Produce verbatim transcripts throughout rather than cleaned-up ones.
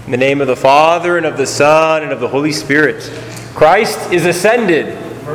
In the name of the Father, and of the Son, and of the Holy Spirit. Christ is ascended.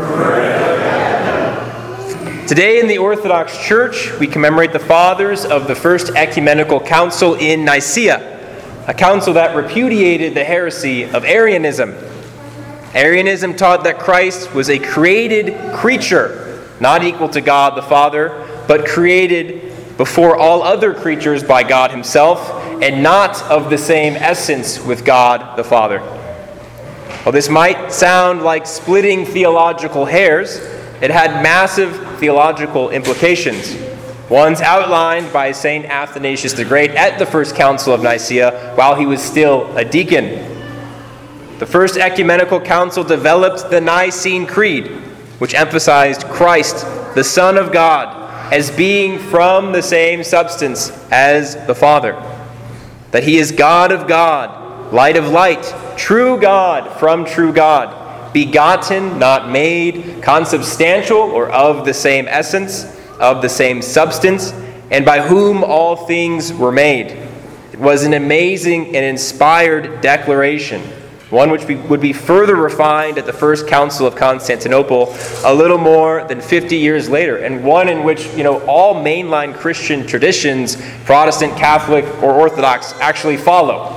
Today in the Orthodox Church, we commemorate the fathers of the First Ecumenical Council in Nicaea, a council that repudiated the heresy of Arianism. Arianism taught that Christ was a created creature, not equal to God the Father, but created before all other creatures by God himself, and not of the same essence with God the Father. While this might sound like splitting theological hairs, it had massive theological implications. One's outlined by Saint Athanasius the Great at the First Council of Nicaea while he was still a deacon. The First Ecumenical Council developed the Nicene Creed, which emphasized Christ, the Son of God, as being from the same substance as the Father. That he is God of God, light of light, true God from true God, begotten, not made, consubstantial or of the same essence, of the same substance, and by whom all things were made. It was an amazing and inspired declaration, one which would be further refined at the First Council of Constantinople a little more than fifty years later, and one in which, you know, all mainline Christian traditions, Protestant, Catholic, or Orthodox, actually follow.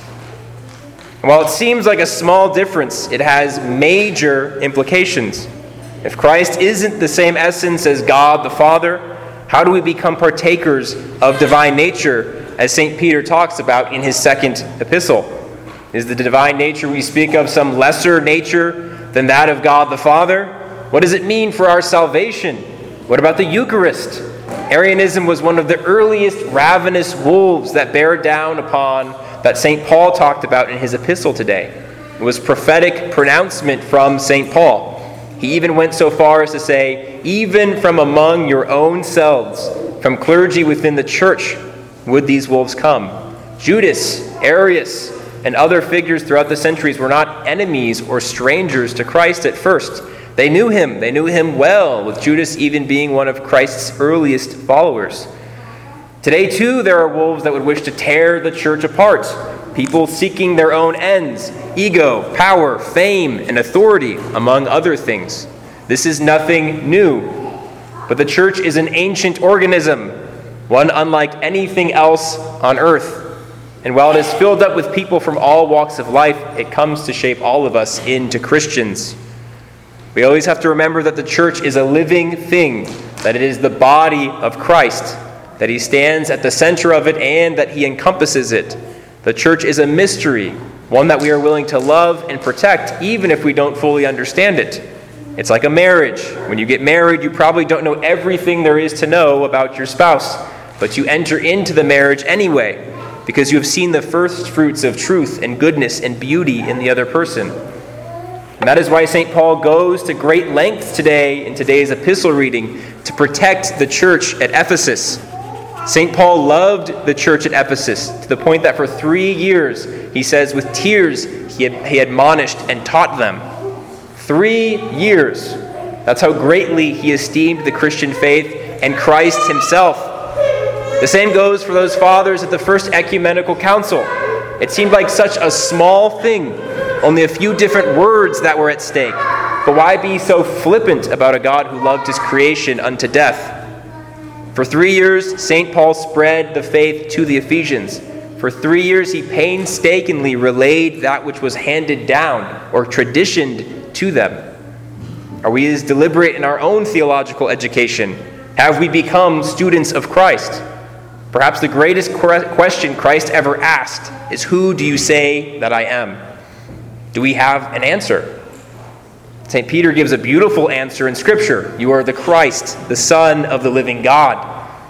And while it seems like a small difference, it has major implications. If Christ isn't the same essence as God the Father, how do we become partakers of divine nature, as Saint Peter talks about in his second epistle? Is the divine nature we speak of some lesser nature than that of God the Father? What does it mean for our salvation? What about the Eucharist? Arianism was one of the earliest ravenous wolves that bear down upon, that Saint Paul talked about in his epistle today. It was prophetic pronouncement from Saint Paul. He even went so far as to say, even from among your own selves, from clergy within the church, would these wolves come. Judas, Arius, and other figures throughout the centuries were not enemies or strangers to Christ at first. They knew him. They knew him well, with Judas even being one of Christ's earliest followers. Today, too, there are wolves that would wish to tear the church apart. People seeking their own ends, ego, power, fame, and authority, among other things. This is nothing new. But the church is an ancient organism, one unlike anything else on earth. And while it is filled up with people from all walks of life, it comes to shape all of us into Christians. We always have to remember that the church is a living thing, that it is the body of Christ, that he stands at the center of it and that he encompasses it. The church is a mystery, one that we are willing to love and protect, even if we don't fully understand it. It's like a marriage. When you get married, you probably don't know everything there is to know about your spouse, but you enter into the marriage anyway, because you have seen the first fruits of truth and goodness and beauty in the other person. And that is why Saint Paul goes to great lengths today in today's epistle reading to protect the church at Ephesus. Saint Paul loved the church at Ephesus to the point that for three years, he says, with tears he, had, he admonished and taught them. Three years. That's how greatly he esteemed the Christian faith and Christ himself. The same goes for those fathers at the First Ecumenical Council. It seemed like such a small thing, only a few different words that were at stake. But why be so flippant about a God who loved his creation unto death? For three years, Saint Paul spread the faith to the Ephesians. For three years, he painstakingly relayed that which was handed down or traditioned to them. Are we as deliberate in our own theological education? Have we become students of Christ? Perhaps the greatest question Christ ever asked is, who do you say that I am? Do we have an answer? Saint Peter gives a beautiful answer in Scripture. You are the Christ, the Son of the living God.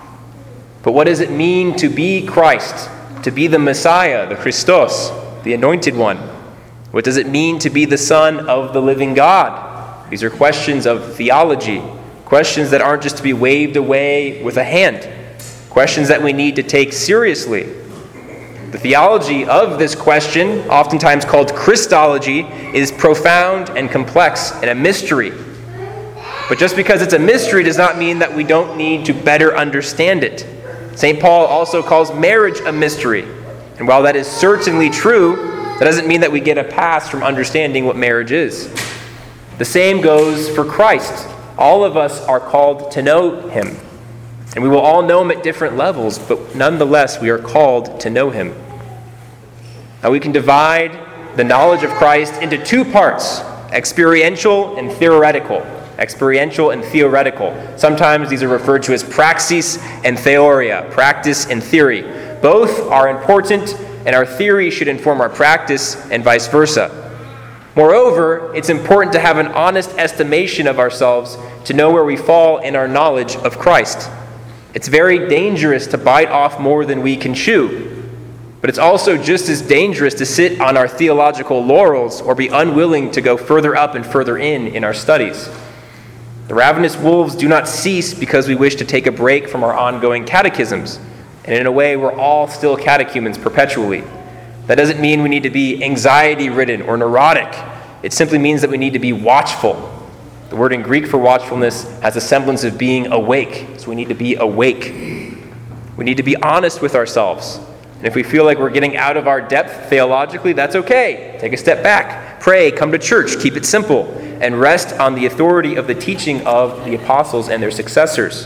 But what does it mean to be Christ, to be the Messiah, the Christos, the Anointed One? What does it mean to be the Son of the living God? These are questions of theology, questions that aren't just to be waved away with a hand. Questions that we need to take seriously. The theology of this question, oftentimes called Christology, is profound and complex and a mystery. But just because it's a mystery does not mean that we don't need to better understand it. Saint Paul also calls marriage a mystery. And And while that is certainly true, that doesn't mean that we get a pass from understanding what marriage is. The same goes for Christ. All of us are called to know him. And we will all know him at different levels, but nonetheless, we are called to know him. Now we can divide the knowledge of Christ into two parts, experiential and theoretical. Experiential and theoretical. Sometimes these are referred to as praxis and theoria, practice and theory. Both are important, and our theory should inform our practice and vice versa. Moreover, it's important to have an honest estimation of ourselves to know where we fall in our knowledge of Christ. It's very dangerous to bite off more than we can chew, but it's also just as dangerous to sit on our theological laurels or be unwilling to go further up and further in in our studies. The ravenous wolves do not cease because we wish to take a break from our ongoing catechisms. And in a way, we're all still catechumens perpetually. That doesn't mean we need to be anxiety-ridden or neurotic. It simply means that we need to be watchful. The word in Greek for watchfulness has a semblance of being awake. So we need to be awake. We need to be honest with ourselves. And if we feel like we're getting out of our depth theologically, that's okay. Take a step back. Pray, come to church, keep it simple, and rest on the authority of the teaching of the apostles and their successors.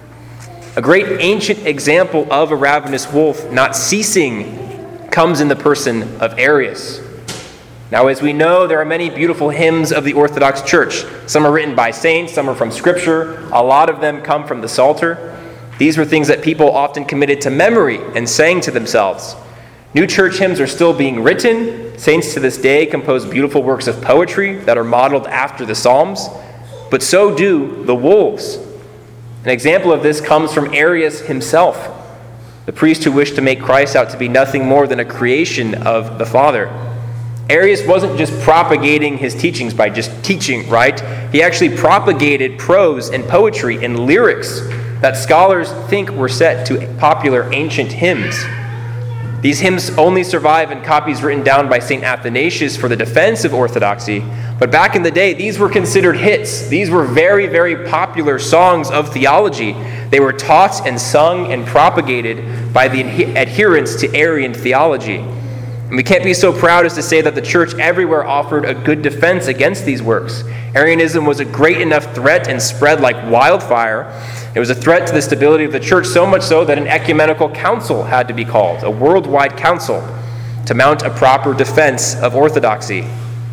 A great ancient example of a ravenous wolf not ceasing comes in the person of Arius. Now, as we know, there are many beautiful hymns of the Orthodox Church. Some are written by saints, some are from Scripture. A lot of them come from the Psalter. These were things that people often committed to memory and sang to themselves. New church hymns are still being written. Saints to this day compose beautiful works of poetry that are modeled after the Psalms. But so do the wolves. An example of this comes from Arius himself, the priest who wished to make Christ out to be nothing more than a creation of the Father. Arius wasn't just propagating his teachings by just teaching, right? He actually propagated prose and poetry and lyrics that scholars think were set to popular ancient hymns. These hymns only survive in copies written down by Saint Athanasius for the defense of orthodoxy, but back in the day, these were considered hits. These were very, very popular songs of theology. They were taught and sung and propagated by the adherents to Arian theology. And we can't be so proud as to say that the church everywhere offered a good defense against these works. Arianism was a great enough threat and spread like wildfire. It was a threat to the stability of the church, so much so that an ecumenical council had to be called, a worldwide council, to mount a proper defense of orthodoxy.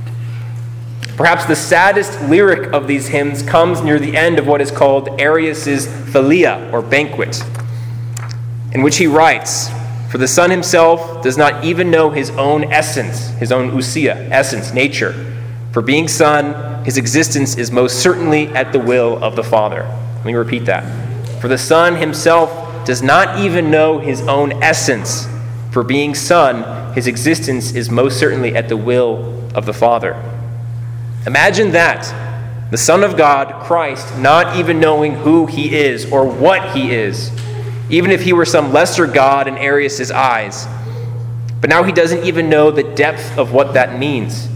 Perhaps the saddest lyric of these hymns comes near the end of what is called Arius's Thalia, or banquet, in which he writes, "For the Son himself does not even know his own essence," his own ousia, essence, nature. "For being Son, his existence is most certainly at the will of the Father." Let me repeat that. "For the Son himself does not even know his own essence. For being Son, his existence is most certainly at the will of the Father." Imagine that. The Son of God, Christ, not even knowing who he is or what he is, even if he were some lesser God in Arius' eyes. But now he doesn't even know the depth of what that means.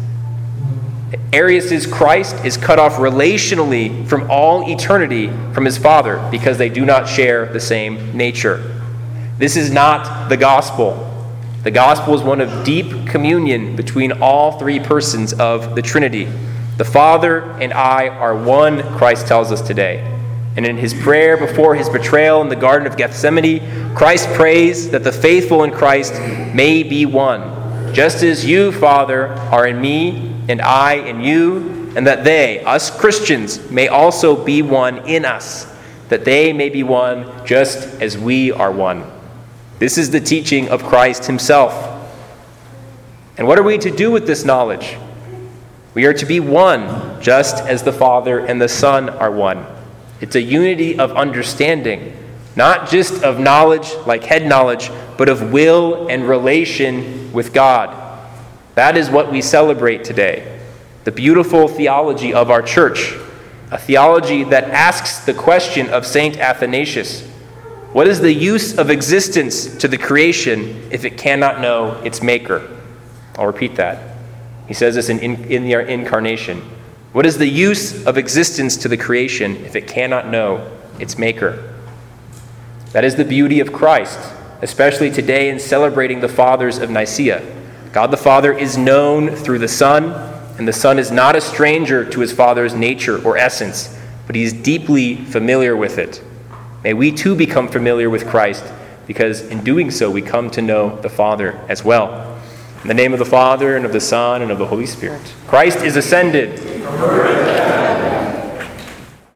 Arius' Christ is cut off relationally from all eternity from his Father because they do not share the same nature. This is not the gospel. The gospel is one of deep communion between all three persons of the Trinity. The Father and I are one, Christ tells us today. And in his prayer before his betrayal in the Garden of Gethsemane, Christ prays that the faithful in Christ may be one, just as you, Father, are in me and I in you, and that they, us Christians, may also be one in us, that they may be one just as we are one. This is the teaching of Christ himself. And what are we to do with this knowledge? We are to be one, just as the Father and the Son are one. It's a unity of understanding, not just of knowledge, like head knowledge, but of will and relation with God. That is what we celebrate today, the beautiful theology of our church, a theology that asks the question of Saint Athanasius: what is the use of existence to the creation if it cannot know its maker? I'll repeat that. He says this in, in, in the Incarnation. What is the use of existence to the creation if it cannot know its maker? That is the beauty of Christ, especially today in celebrating the Fathers of Nicaea. God the Father is known through the Son, and the Son is not a stranger to his Father's nature or essence, but he is deeply familiar with it. May we too become familiar with Christ, because in doing so we come to know the Father as well. In the name of the Father, and of the Son, and of the Holy Spirit. Christ is ascended.